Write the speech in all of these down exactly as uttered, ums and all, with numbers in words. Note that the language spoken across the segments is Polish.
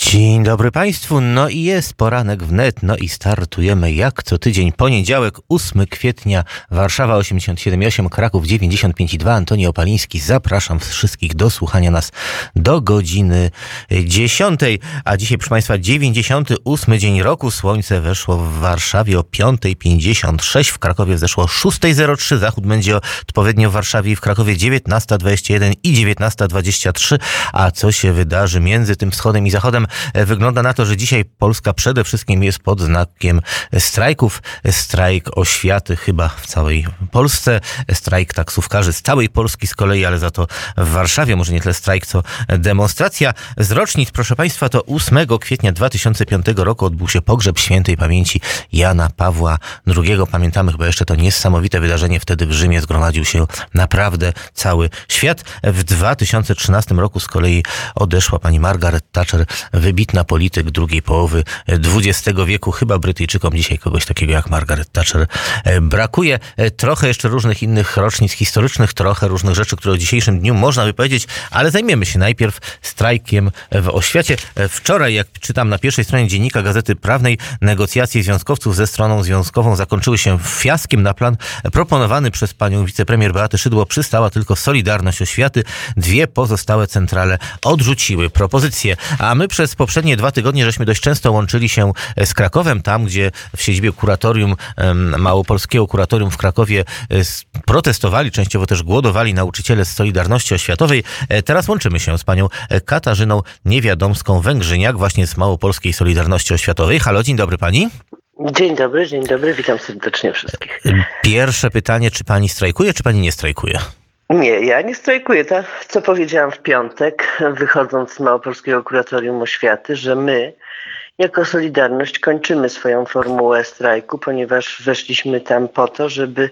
Dzień dobry Państwu, no i jest poranek wnet, no i startujemy jak co tydzień, poniedziałek, ósmego kwietnia, Warszawa osiemdziesiąt siedem i osiem, Kraków dziewięćdziesiąt pięć i dwa, Antoni Opaliński, zapraszam wszystkich do słuchania nas do godziny dziesiątej, a dzisiaj proszę Państwa dziewięćdziesiąty ósmy dzień roku, słońce weszło w Warszawie o piąta pięćdziesiąt sześć, w Krakowie wzeszło o szósta zero trzy, zachód będzie odpowiednio w Warszawie i w Krakowie dziewiętnasta dwadzieścia jeden i dziewiętnasta dwadzieścia trzy, a co się wydarzy między tym wschodem i zachodem? Wygląda na to, że dzisiaj Polska przede wszystkim jest pod znakiem strajków. Strajk oświaty chyba w całej Polsce, strajk taksówkarzy z całej Polski z kolei, ale za to w Warszawie, może nie tyle strajk, co demonstracja. Z rocznic, proszę Państwa, to ósmego kwietnia dwa tysiące piątego roku odbył się pogrzeb świętej pamięci Jana Pawła drugiego. Pamiętamy chyba jeszcze to niesamowite wydarzenie. Wtedy w Rzymie zgromadził się naprawdę cały świat. W dwa tysiące trzynastym roku z kolei odeszła pani Margaret Thatcher, wybitna polityk drugiej połowy dwudziestego wieku. Chyba Brytyjczykom dzisiaj kogoś takiego jak Margaret Thatcher brakuje. Trochę jeszcze różnych innych rocznic historycznych, trochę różnych rzeczy, które o dzisiejszym dniu można by powiedzieć, ale zajmiemy się najpierw strajkiem w oświacie. Wczoraj, jak czytam na pierwszej stronie Dziennika Gazety Prawnej, negocjacje związkowców ze stroną związkową zakończyły się fiaskiem. Na plan proponowany przez panią wicepremier Beatę Szydło przystała tylko Solidarność Oświaty. Dwie pozostałe centrale odrzuciły propozycję, a my przez poprzednie dwa tygodnie żeśmy dość często łączyli się z Krakowem, tam gdzie w siedzibie kuratorium, małopolskiego kuratorium w Krakowie protestowali, częściowo też głodowali nauczyciele z Solidarności Oświatowej. Teraz łączymy się z panią Katarzyną Niewiadomską-Węgrzyniak, właśnie z Małopolskiej Solidarności Oświatowej. Halo, dzień dobry pani. Dzień dobry, dzień dobry, witam serdecznie wszystkich. Pierwsze pytanie, czy pani strajkuje, czy pani nie strajkuje? Nie, ja nie strajkuję. To, co powiedziałam w piątek, wychodząc z Małopolskiego Kuratorium Oświaty, że my jako Solidarność kończymy swoją formułę strajku, ponieważ weszliśmy tam po to, żeby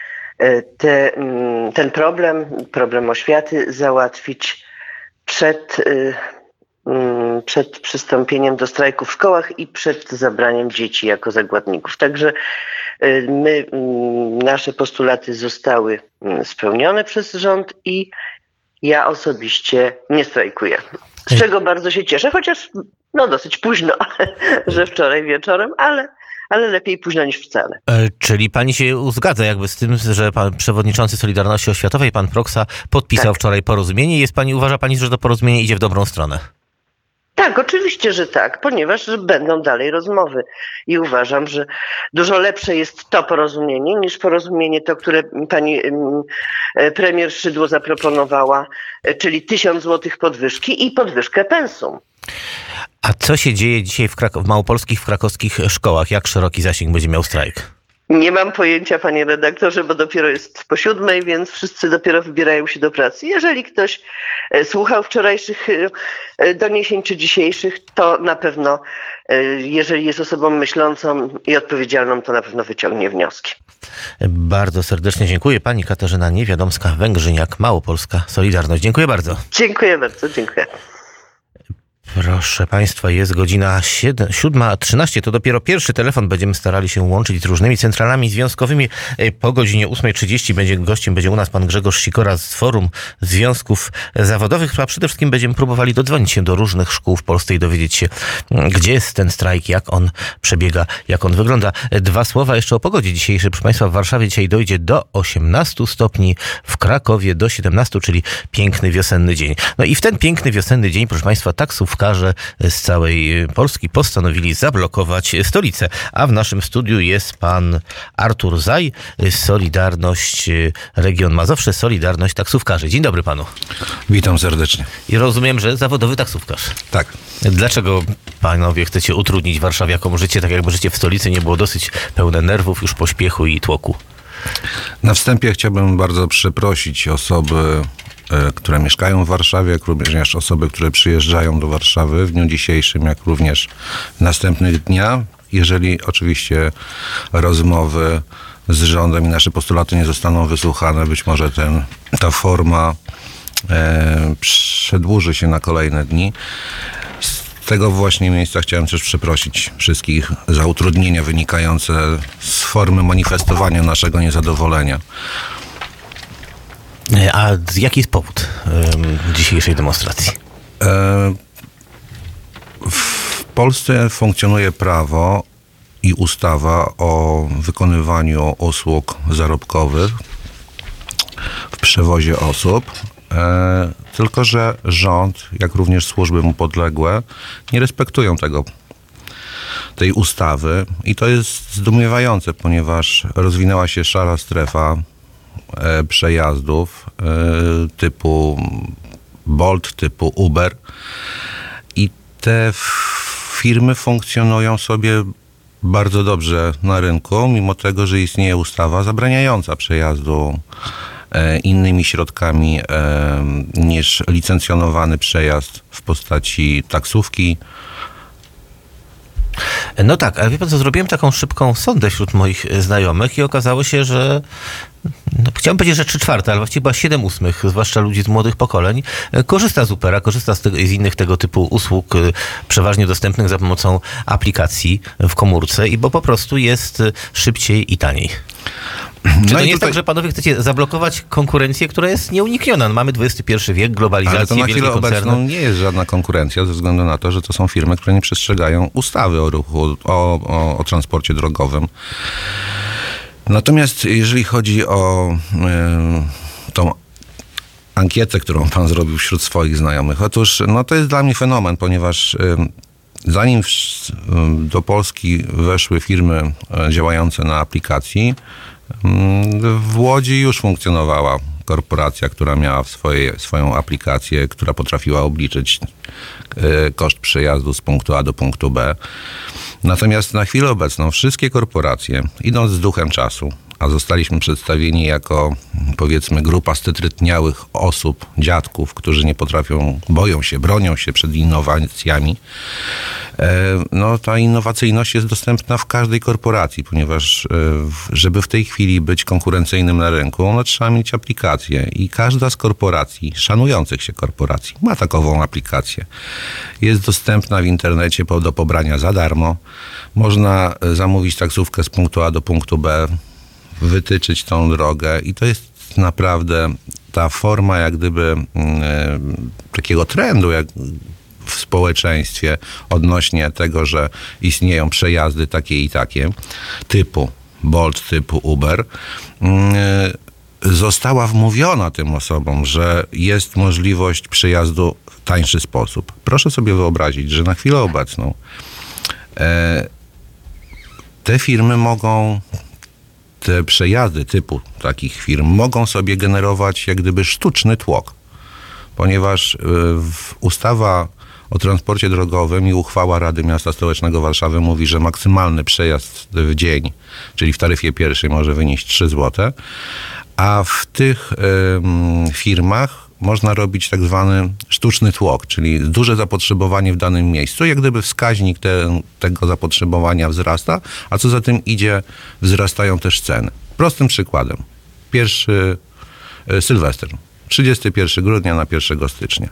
te, ten problem, problem oświaty załatwić przed, przed przystąpieniem do strajku w szkołach i przed zabraniem dzieci jako zakładników. Także my, nasze postulaty zostały spełnione przez rząd i ja osobiście nie strajkuję. Z czego bardzo się cieszę, chociaż no dosyć późno, że wczoraj wieczorem, ale, ale lepiej późno niż wcale. E, czyli pani się zgadza jakby z tym, że pan przewodniczący Solidarności Oświatowej, pan Proksa, podpisał tak wczoraj porozumienie. Jest pani, uważa pani, że to porozumienie idzie w dobrą stronę? Tak, oczywiście, że tak, ponieważ będą dalej rozmowy i uważam, że dużo lepsze jest to porozumienie niż porozumienie to, które pani premier Szydło zaproponowała, czyli tysiąc złotych podwyżki i podwyżkę pensum. A co się dzieje dzisiaj w, Krak- w małopolskich, w krakowskich szkołach? Jak szeroki zasięg będzie miał strajk? Nie mam pojęcia, panie redaktorze, bo dopiero jest po siódmej, więc wszyscy dopiero wybierają się do pracy. Jeżeli ktoś słuchał wczorajszych doniesień czy dzisiejszych, to na pewno, jeżeli jest osobą myślącą i odpowiedzialną, to na pewno wyciągnie wnioski. Bardzo serdecznie dziękuję. Pani Katarzyna Niewiadomska-Węgrzyniak, Małopolska Solidarność. Dziękuję bardzo. Dziękuję bardzo, dziękuję. Proszę Państwa, jest godzina siódma trzynaście. To dopiero pierwszy telefon. Będziemy starali się łączyć z różnymi centralami związkowymi. Po godzinie ósmej trzydzieści będzie gościem będzie u nas pan Grzegorz Sikora z Forum Związków Zawodowych, a przede wszystkim będziemy próbowali dodzwonić się do różnych szkół w Polsce i dowiedzieć się, gdzie jest ten strajk, jak on przebiega, jak on wygląda. Dwa słowa jeszcze o pogodzie dzisiejszej. Proszę Państwa, w Warszawie dzisiaj dojdzie do osiemnastu stopni, w Krakowie do siedemnastu, czyli piękny wiosenny dzień. No i w ten piękny wiosenny dzień, proszę Państwa, taksówkarze z całej Polski postanowili zablokować stolicę. A w naszym studiu jest pan Artur Zaj, Solidarność Region Mazowsze, Solidarność Taksówkarzy. Dzień dobry panu. Witam serdecznie. I rozumiem, że zawodowy taksówkarz. Tak. Dlaczego panowie chcecie utrudnić warszawiakom życie, tak jakby życie w stolicy nie było dosyć pełne nerwów, już pośpiechu i tłoku? Na wstępie chciałbym bardzo przeprosić osoby, które mieszkają w Warszawie, jak również osoby, które przyjeżdżają do Warszawy w dniu dzisiejszym, jak również następnych dnia. Jeżeli oczywiście rozmowy z rządem i nasze postulaty nie zostaną wysłuchane, być może ten, ta forma e, przedłuży się na kolejne dni. Z tego właśnie miejsca chciałem też przeprosić wszystkich za utrudnienia wynikające z formy manifestowania naszego niezadowolenia. A jaki jest powód um, dzisiejszej demonstracji? E, w Polsce funkcjonuje prawo i ustawa o wykonywaniu usług zarobkowych w przewozie osób, e, tylko że rząd, jak również służby mu podległe, nie respektują tego, tej ustawy i to jest zdumiewające, ponieważ rozwinęła się szara strefa e, przejazdów e, typu Bolt, typu Uber i te firmy funkcjonują sobie bardzo dobrze na rynku, mimo tego, że istnieje ustawa zabraniająca przejazdu e, innymi środkami e, niż licencjonowany przejazd w postaci taksówki. No tak, ale wie pan co, zrobiłem taką szybką sondę wśród moich znajomych i okazało się, że no, chciałem powiedzieć, że trzy czwarte, ale właściwie chyba siedem ósmych, zwłaszcza ludzi z młodych pokoleń, korzysta z Upera, korzysta z, tego, z innych tego typu usług, przeważnie dostępnych za pomocą aplikacji w komórce, i bo po prostu jest szybciej i taniej. Czy No to nie tutaj... jest tak, że panowie chcecie zablokować konkurencję, która jest nieunikniona? No, mamy dwudziesty pierwszy wiek, globalizację, ale to na chwilę obecną nie jest żadna konkurencja, ze względu na to, że to są firmy, które nie przestrzegają ustawy o ruchu, o, o, o transporcie drogowym. Natomiast jeżeli chodzi o y, tą ankietę, którą pan zrobił wśród swoich znajomych, otóż no, to jest dla mnie fenomen, ponieważ y, zanim w, y, do Polski weszły firmy y, działające na aplikacji, w Łodzi już funkcjonowała korporacja, która miała w swojej, swoją aplikację, która potrafiła obliczyć koszt przejazdu z punktu A do punktu B. Natomiast na chwilę obecną wszystkie korporacje, idąc z duchem czasu, a zostaliśmy przedstawieni jako, powiedzmy, grupa stytrytniałych osób, dziadków, którzy nie potrafią, boją się, bronią się przed innowacjami, no ta innowacyjność jest dostępna w każdej korporacji, ponieważ żeby w tej chwili być konkurencyjnym na rynku, no trzeba mieć aplikację i każda z korporacji, szanujących się korporacji, ma takową aplikację. Jest dostępna w internecie do pobrania za darmo. Można zamówić taksówkę z punktu A do punktu B, wytyczyć tą drogę i to jest naprawdę ta forma jak gdyby e, takiego trendu jak w społeczeństwie odnośnie tego, że istnieją przejazdy takie i takie typu Bolt, typu Uber, e, została wmówiona tym osobom, że jest możliwość przejazdu w tańszy sposób. Proszę sobie wyobrazić, że na chwilę obecną e, te firmy mogą te przejazdy typu takich firm mogą sobie generować jak gdyby sztuczny tłok, ponieważ ustawa o transporcie drogowym i uchwała Rady Miasta Stołecznego Warszawy mówi, że maksymalny przejazd w dzień, czyli w taryfie pierwszej, może wynieść trzy złote, a w tych y, firmach można robić tak zwany sztuczny tłok, czyli duże zapotrzebowanie w danym miejscu, jak gdyby wskaźnik te, tego zapotrzebowania wzrasta, a co za tym idzie, wzrastają też ceny. Prostym przykładem. Pierwszy y, Sylwester, trzydziestego pierwszego grudnia na pierwszego stycznia.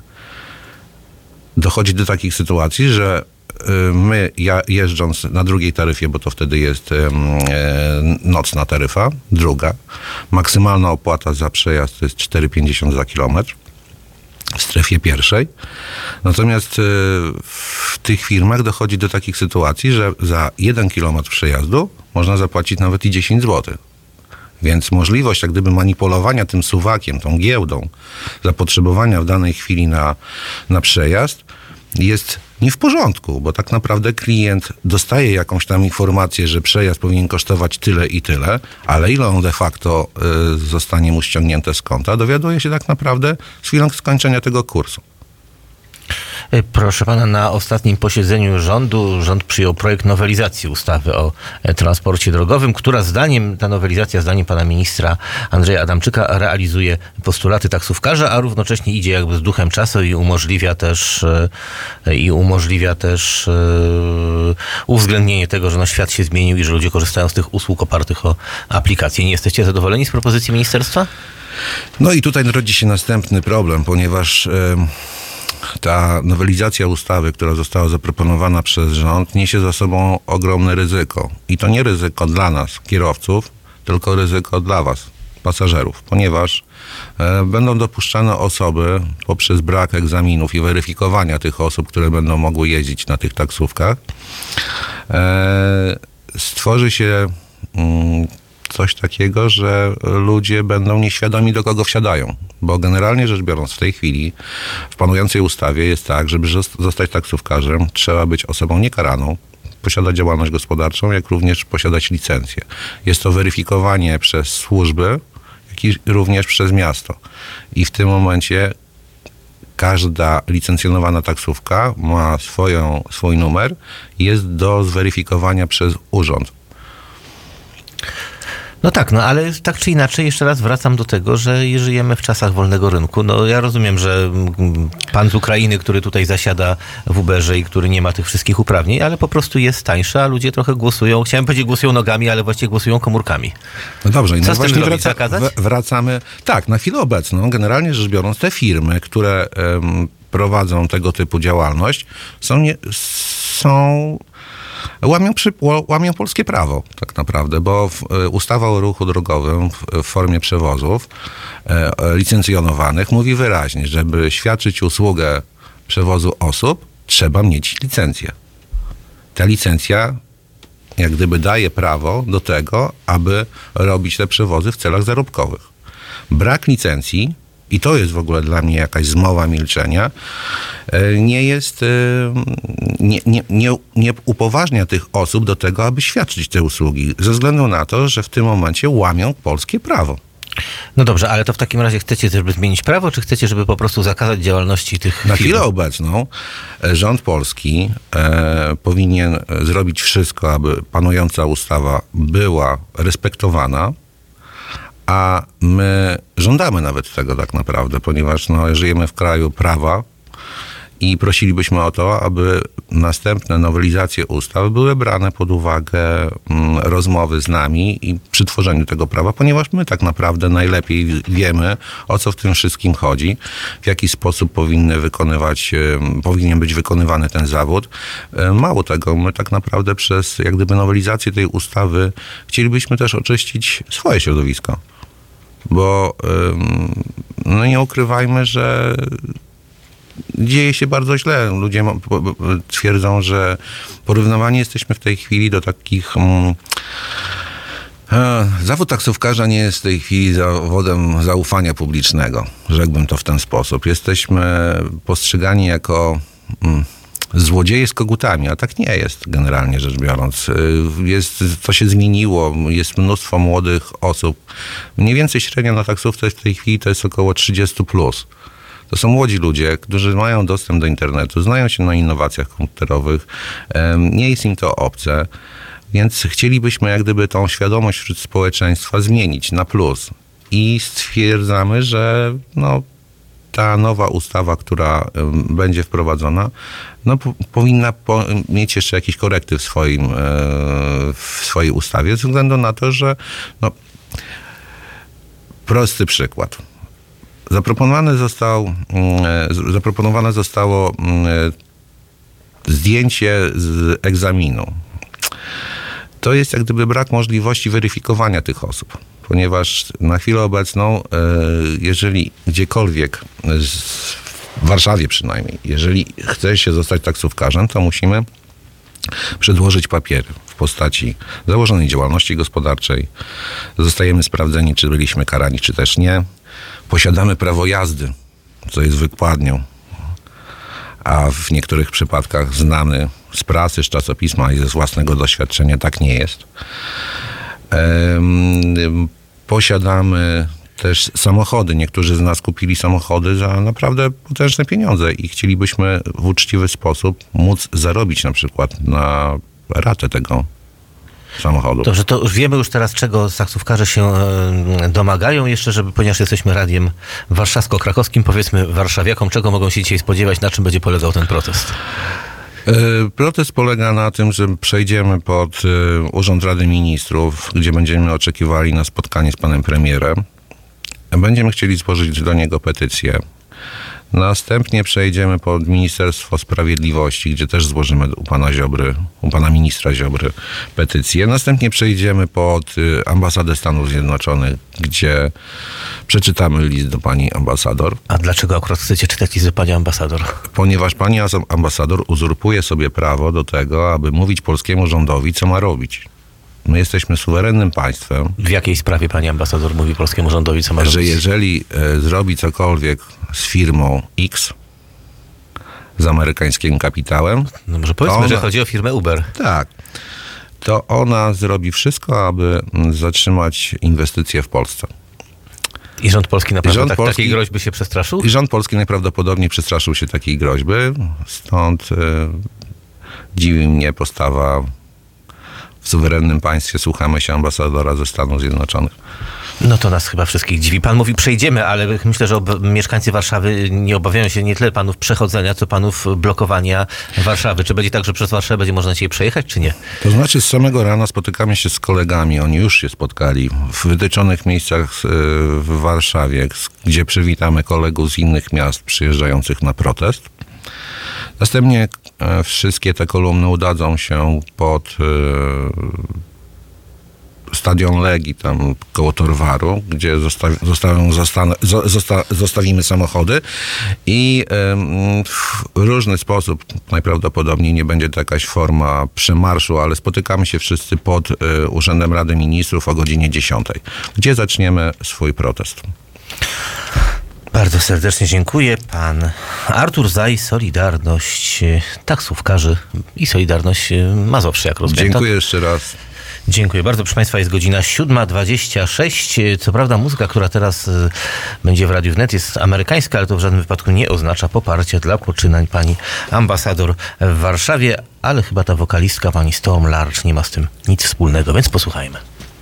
Dochodzi do takich sytuacji, że y, my ja, jeżdżąc na drugiej taryfie, bo to wtedy jest y, y, nocna taryfa, druga, maksymalna opłata za przejazd to jest cztery pięćdziesiąt za kilometr w strefie pierwszej. Natomiast y, w tych firmach dochodzi do takich sytuacji, że za jeden kilometr przejazdu można zapłacić nawet i dziesięć złotych. Więc możliwość jak gdyby manipulowania tym suwakiem, tą giełdą, zapotrzebowania w danej chwili na, na przejazd jest nie w porządku, bo tak naprawdę klient dostaje jakąś tam informację, że przejazd powinien kosztować tyle i tyle, ale ile on de facto y, zostanie mu ściągnięte z konta, dowiaduje się tak naprawdę z chwilą skończenia tego kursu. Proszę pana, na ostatnim posiedzeniu rządu rząd przyjął projekt nowelizacji ustawy o transporcie drogowym, która zdaniem, ta nowelizacja zdaniem pana ministra Andrzeja Adamczyka realizuje postulaty taksówkarza, a równocześnie idzie jakby z duchem czasu i umożliwia też i umożliwia też uwzględnienie tego, że no świat się zmienił i że ludzie korzystają z tych usług opartych o aplikacje. Nie jesteście zadowoleni z propozycji ministerstwa? No i tutaj rodzi się następny problem, ponieważ ta nowelizacja ustawy, która została zaproponowana przez rząd, niesie za sobą ogromne ryzyko. I to nie ryzyko dla nas, kierowców, tylko ryzyko dla was, pasażerów, ponieważ e, będą dopuszczane osoby poprzez brak egzaminów i weryfikowania tych osób, które będą mogły jeździć na tych taksówkach. E, stworzy się mm, coś takiego, że ludzie będą nieświadomi, do kogo wsiadają. Bo generalnie rzecz biorąc w tej chwili w panującej ustawie jest tak, żeby zostać taksówkarzem, trzeba być osobą niekaraną, posiadać działalność gospodarczą, jak również posiadać licencję. Jest to weryfikowanie przez służby, jak i również przez miasto. I w tym momencie każda licencjonowana taksówka ma swoją, swój numer i jest do zweryfikowania przez urząd. No tak, no ale tak czy inaczej jeszcze raz wracam do tego, że żyjemy w czasach wolnego rynku. No ja rozumiem, że pan z Ukrainy, który tutaj zasiada w Uberze i który nie ma tych wszystkich uprawnień, ale po prostu jest tańszy, a ludzie trochę głosują, chciałem powiedzieć głosują nogami, ale właściwie głosują komórkami. No dobrze, i co no z tym właśnie zrobić, wraca, zakazać? wracamy, tak, na chwilę obecną, generalnie rzecz biorąc, te firmy, które um, prowadzą tego typu działalność, są, nie, są Łamią, przy, łamią polskie prawo tak naprawdę, bo w, ustawa o ruchu drogowym w, w formie przewozów e, licencjonowanych mówi wyraźnie, żeby świadczyć usługę przewozu osób, trzeba mieć licencję. Ta licencja jak gdyby daje prawo do tego, aby robić te przewozy w celach zarobkowych. Brak licencji, i to jest w ogóle dla mnie jakaś zmowa milczenia, nie jest, nie, nie, nie, nie upoważnia tych osób do tego, aby świadczyć te usługi, ze względu na to, że w tym momencie łamią polskie prawo. No dobrze, ale to w takim razie chcecie, żeby zmienić prawo, czy chcecie, żeby po prostu zakazać działalności tych Na firm? chwilę obecną rząd polski e, powinien zrobić wszystko, aby panująca ustawa była respektowana, a my żądamy nawet tego tak naprawdę, ponieważ no, żyjemy w kraju prawa i prosilibyśmy o to, aby następne nowelizacje ustaw były brane pod uwagę mm, rozmowy z nami i przy tworzeniu tego prawa, ponieważ my tak naprawdę najlepiej wiemy, o co w tym wszystkim chodzi, w jaki sposób powinny wykonywać, y, powinien być wykonywany ten zawód. Y, mało tego, my tak naprawdę przez jak gdyby nowelizację tej ustawy chcielibyśmy też oczyścić swoje środowisko. Bo y, no nie ukrywajmy, że dzieje się bardzo źle. Ludzie twierdzą, że porównywani jesteśmy w tej chwili do takich... Um, e, zawód taksówkarza nie jest w tej chwili zawodem zaufania publicznego, rzekłbym to w ten sposób. Jesteśmy postrzegani jako... Um, złodzieje z kogutami, a tak nie jest generalnie rzecz biorąc. Jest, to się zmieniło, jest mnóstwo młodych osób. Mniej więcej średnio na taksówce w tej chwili to jest około trzydzieści plus. To są młodzi ludzie, którzy mają dostęp do internetu, znają się na innowacjach komputerowych, nie jest im to obce, więc chcielibyśmy jak gdyby tą świadomość wśród społeczeństwa zmienić na plus. I stwierdzamy, że no, ta nowa ustawa, która będzie wprowadzona, no, po, powinna po, mieć jeszcze jakieś korekty w, swoim, w swojej ustawie, ze względu na to, że no, prosty przykład. Zaproponowane, został, zaproponowane zostało zdjęcie z egzaminu. To jest jak gdyby brak możliwości weryfikowania tych osób, ponieważ na chwilę obecną, jeżeli gdziekolwiek, w Warszawie przynajmniej, jeżeli chce się zostać taksówkarzem, to musimy przedłożyć papiery w postaci założonej działalności gospodarczej. Zostajemy sprawdzeni, czy byliśmy karani, czy też nie. Posiadamy prawo jazdy, co jest wykładnią, a w niektórych przypadkach znany z prasy, z czasopisma i ze własnego doświadczenia tak nie jest. Ehm, posiadamy też samochody. Niektórzy z nas kupili samochody za naprawdę potężne pieniądze i chcielibyśmy w uczciwy sposób móc zarobić na przykład na ratę tego samochodu. Dobrze, to już wiemy już teraz, czego taksówkarze się domagają. Jeszcze, żeby, ponieważ jesteśmy radiem warszawsko-krakowskim, powiedzmy warszawiakom, czego mogą się dzisiaj spodziewać, na czym będzie polegał ten protest? Protest polega na tym, że przejdziemy pod Urząd Rady Ministrów, gdzie będziemy oczekiwali na spotkanie z panem premierem. Będziemy chcieli złożyć do niego petycję Następnie przejdziemy pod Ministerstwo Sprawiedliwości, gdzie też złożymy u pana Ziobry, u pana ministra Ziobry petycję. Następnie przejdziemy pod Ambasadę Stanów Zjednoczonych, gdzie przeczytamy list do pani ambasador. A dlaczego akurat chcecie czytać list do pani ambasador? Ponieważ pani ambasador uzurpuje sobie prawo do tego, aby mówić polskiemu rządowi, co ma robić. My jesteśmy suwerennym państwem. W jakiej sprawie pani ambasador mówi polskiemu rządowi, co ma robić? Że jeżeli e, zrobi cokolwiek z firmą X, z amerykańskim kapitałem... No może powiedzmy, ona, że chodzi o firmę Uber. Tak. To ona zrobi wszystko, aby zatrzymać inwestycje w Polsce. I rząd polski naprawdę rząd tak, polski, takiej groźby się przestraszył? I rząd polski najprawdopodobniej przestraszył się takiej groźby. Stąd e, dziwi mnie postawa... W suwerennym państwie słuchamy się ambasadora ze Stanów Zjednoczonych. No to nas chyba wszystkich dziwi. Pan mówi przejdziemy, ale myślę, że ob- mieszkańcy Warszawy nie obawiają się nie tyle panów przechodzenia, co panów blokowania Warszawy. Czy będzie tak, że przez Warszawę będzie można dzisiaj przejechać, czy nie? To znaczy z samego rana spotykamy się z kolegami. Oni już się spotkali w wytyczonych miejscach w Warszawie, gdzie przywitamy kolegów z innych miast przyjeżdżających na protest. Następnie wszystkie te kolumny udadzą się pod e, stadion Legii, tam koło Torwaru, gdzie zostawi, zostawią, zostane, zosta, zostawimy samochody i e, w różny sposób, najprawdopodobniej nie będzie to jakaś forma przemarszu, ale spotykamy się wszyscy pod e, Urzędem Rady Ministrów o godzinie dziesiątej, gdzie zaczniemy swój protest. Bardzo serdecznie dziękuję. Pan Artur Zaj, Solidarność taksówkarzy i Solidarność Mazowsze, jak rozumiem. Dziękuję jeszcze raz. Dziękuję bardzo. Proszę Państwa, jest godzina siódma dwadzieścia sześć. Co prawda muzyka, która teraz będzie w Radiu Wnet, jest amerykańska, ale to w żadnym wypadku nie oznacza poparcia dla poczynań pani ambasador w Warszawie, ale chyba ta wokalistka, pani Storm Large, nie ma z tym nic wspólnego, więc posłuchajmy.